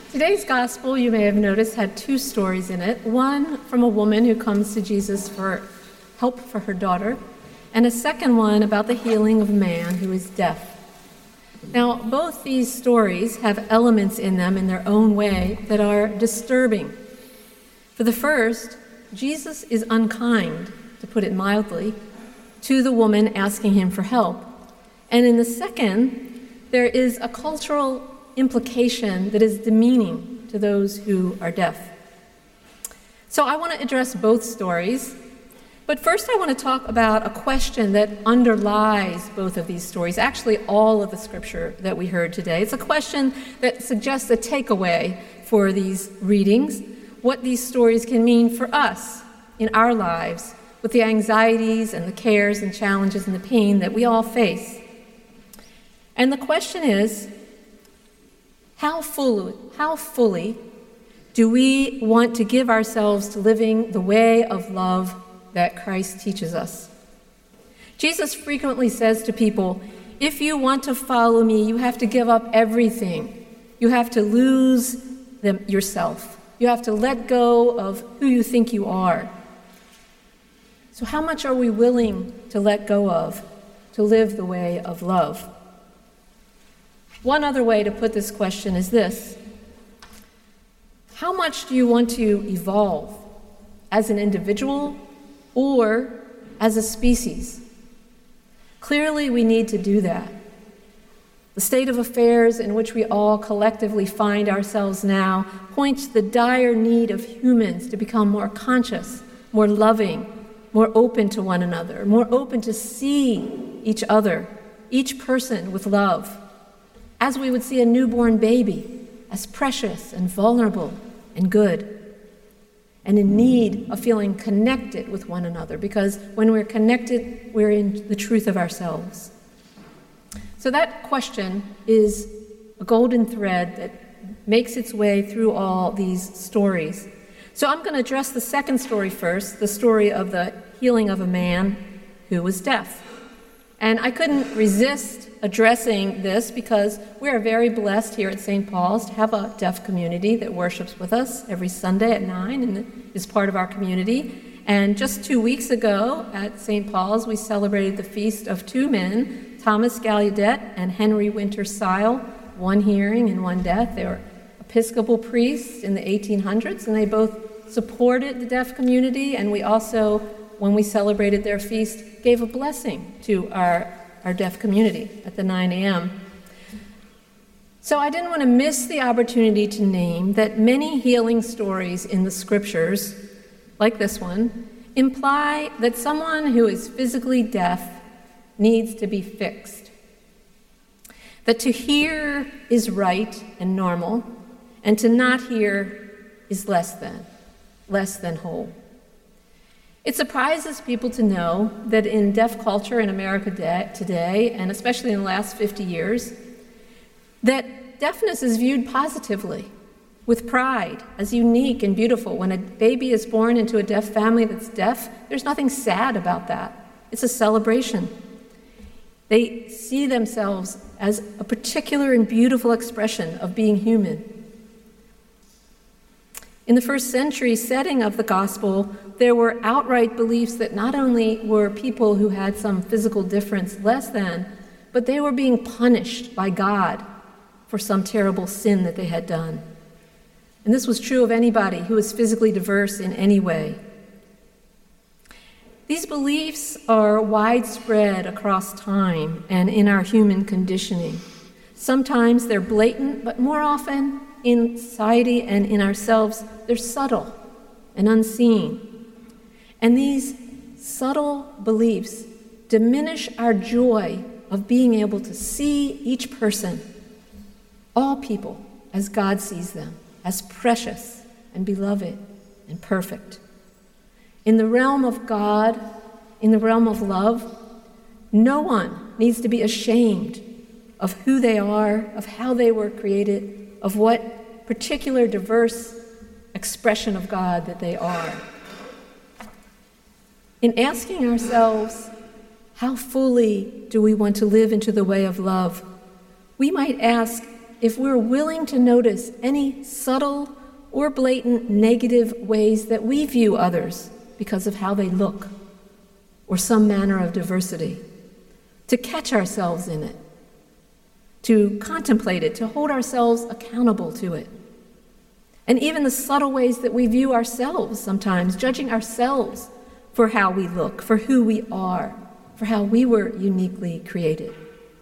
Today's gospel, you may have noticed, had two stories in it. One from a woman who comes to Jesus for help for her daughter, and a second one about the healing of a man who is deaf. Now, both these stories have elements in them in their own way that are disturbing. For the first, Jesus is unkind, to put it mildly, to the woman asking him for help. And in the second, there is a cultural implication that is demeaning to those who are deaf. So I want to address both stories, but first I want to talk about a question that underlies both of these stories, actually all of the scripture that we heard today. It's a question that suggests a takeaway for these readings, what these stories can mean for us in our lives, with the anxieties and the cares and challenges and the pain that we all face. And the question is, how fully do we want to give ourselves to living the way of love that Christ teaches us? Jesus frequently says to people, if you want to follow me, you have to give up everything. You have to lose yourself. You have to let go of who you think you are. So how much are we willing to let go of to live the way of love? One other way to put this question is this: how much do you want to evolve as an individual or as a species? Clearly, we need to do that. The state of affairs in which we all collectively find ourselves now points to the dire need of humans to become more conscious, more loving, more open to one another, more open to see each other, each person with love, as we would see a newborn baby, as precious and vulnerable and good, and in need of feeling connected with one another, because when we're connected, we're in the truth of ourselves. So that question is a golden thread that makes its way through all these stories. So I'm going to address the second story first, the story of the healing of a man who was deaf. And I couldn't resist addressing this because we are very blessed here at St. Paul's to have a deaf community that worships with us every Sunday at 9 and is part of our community. And just 2 weeks ago at St. Paul's, we celebrated the feast of two men, Thomas Gallaudet and Henry Winter Sile, one hearing and one deaf. They were Episcopal priests in the 1800s, and they both supported the deaf community, and we also, when we celebrated their feast, gave a blessing to our deaf community at the 9 a.m. So I didn't want to miss the opportunity to name that many healing stories in the scriptures, like this one, imply that someone who is physically deaf needs to be fixed. That to hear is right and normal, and to not hear is less than whole. It surprises people to know that in deaf culture in America today, and especially in the last 50 years, that deafness is viewed positively, with pride, as unique and beautiful. When a baby is born into a deaf family that's deaf, there's nothing sad about that. It's a celebration. They see themselves as a particular and beautiful expression of being human. In the first century setting of the gospel, there were outright beliefs that not only were people who had some physical difference less than, but they were being punished by God for some terrible sin that they had done. And this was true of anybody who was physically diverse in any way. These beliefs are widespread across time and in our human conditioning. Sometimes they're blatant, but more often in society and in ourselves, they're subtle and unseen. And these subtle beliefs diminish our joy of being able to see each person, all people, as God sees them, as precious and beloved and perfect. In the realm of God, in the realm of love, no one needs to be ashamed of who they are, of how they were created, of what particular diverse expression of God that they are. In asking ourselves, how fully do we want to live into the way of love, we might ask, if we're willing to notice any subtle or blatant negative ways that we view others because of how they look or some manner of diversity, to catch ourselves in it, to contemplate it, to hold ourselves accountable to it. And even the subtle ways that we view ourselves sometimes, judging ourselves for how we look, for who we are, for how we were uniquely created.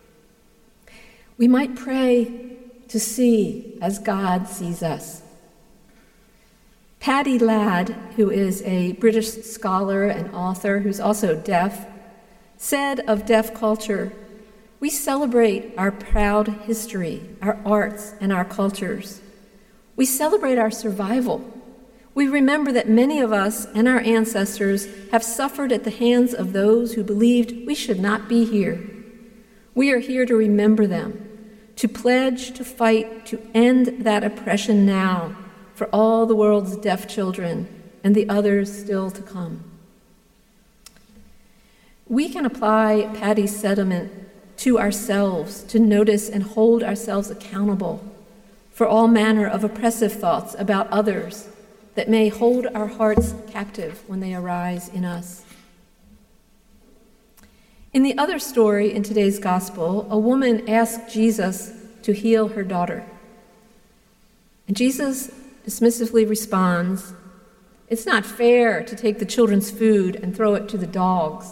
We might pray to see as God sees us. Paddy Ladd, who is a British scholar and author who's also deaf, said of deaf culture, "We celebrate our proud history, our arts, and our cultures. We celebrate our survival. We remember that many of us and our ancestors have suffered at the hands of those who believed we should not be here. We are here to remember them, to pledge to fight to end that oppression now for all the world's deaf children and the others still to come." We can apply Paddy's sentiment to ourselves, to notice and hold ourselves accountable for all manner of oppressive thoughts about others that may hold our hearts captive when they arise in us. In the other story in today's gospel, a woman asked Jesus to heal her daughter. And Jesus dismissively responds, "It's not fair to take the children's food and throw it to the dogs."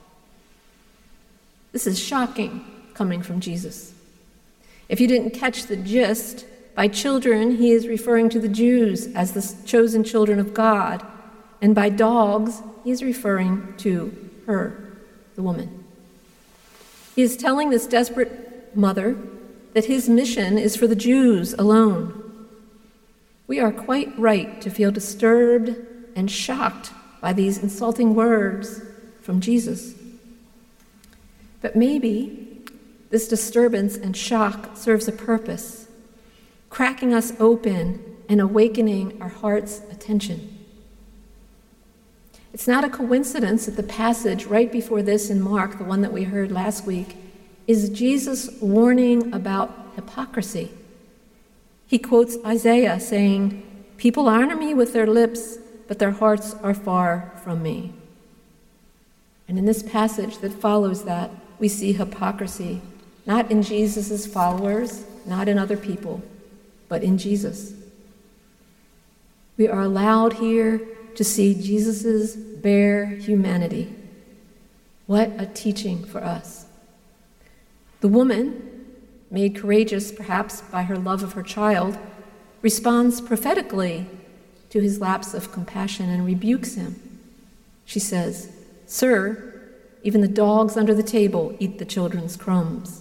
This is shocking coming from Jesus. If you didn't catch the gist, by children, he is referring to the Jews as the chosen children of God, and by dogs, he is referring to her, the woman. He is telling this desperate mother that his mission is for the Jews alone. We are quite right to feel disturbed and shocked by these insulting words from Jesus. But maybe this disturbance and shock serves a purpose, cracking us open and awakening our heart's attention. It's not a coincidence that the passage right before this in Mark, the one that we heard last week, is Jesus warning about hypocrisy. He quotes Isaiah saying, "People honor me with their lips, but their hearts are far from me." And in this passage that follows that, we see hypocrisy, not in Jesus' followers, not in other people, but in Jesus. We are allowed here to see Jesus' bare humanity. What a teaching for us. The woman, made courageous perhaps by her love of her child, responds prophetically to his lapse of compassion and rebukes him. She says, "Sir, even the dogs under the table eat the children's crumbs."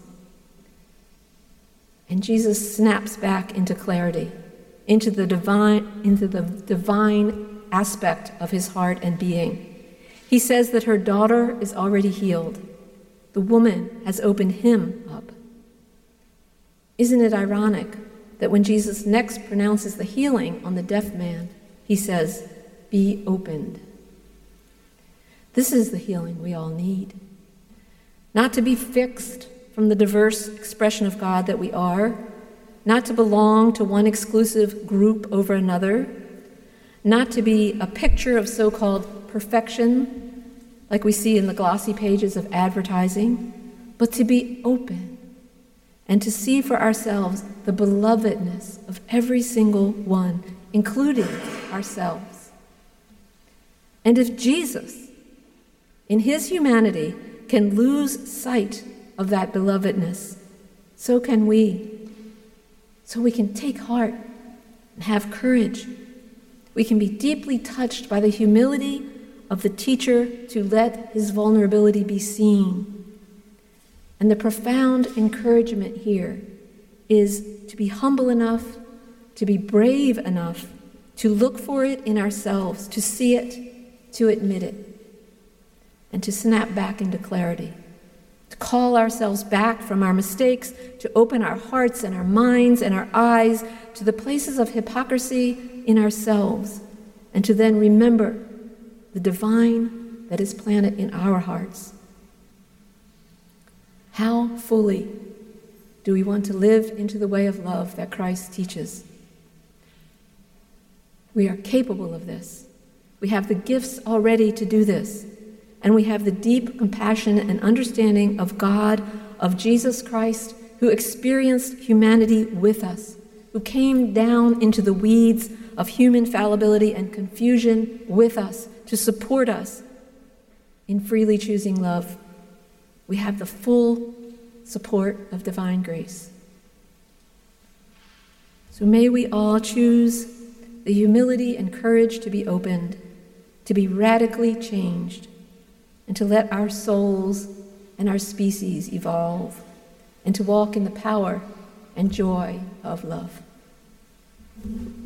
And Jesus snaps back into clarity, into the divine aspect of his heart and being. He says that her daughter is already healed. The woman has opened him up. Isn't it ironic that when Jesus next pronounces the healing on the deaf man, he says, "Be opened." This is the healing we all need. Not to be fixed from the diverse expression of God that we are, not to belong to one exclusive group over another, not to be a picture of so-called perfection, like we see in the glossy pages of advertising, but to be open and to see for ourselves the belovedness of every single one, including ourselves. And if Jesus, in his humanity, can lose sight of that belovedness, so can we. So we can take heart and have courage. We can be deeply touched by the humility of the teacher to let his vulnerability be seen. And the profound encouragement here is to be humble enough, to be brave enough, to look for it in ourselves, to see it, to admit it, and to snap back into clarity, to call ourselves back from our mistakes, to open our hearts and our minds and our eyes to the places of hypocrisy in ourselves, and to then remember the divine that is planted in our hearts. How fully Do we want to live into the way of love that Christ teaches? We are capable of this. We have the gifts already to do this. And we have the deep compassion and understanding of God, of Jesus Christ, who experienced humanity with us, who came down into the weeds of human fallibility and confusion with us to support us in freely choosing love. We have the full support of divine grace. So may we all choose the humility and courage to be opened, to be radically changed, and to let our souls and our species evolve, and to walk in the power and joy of love.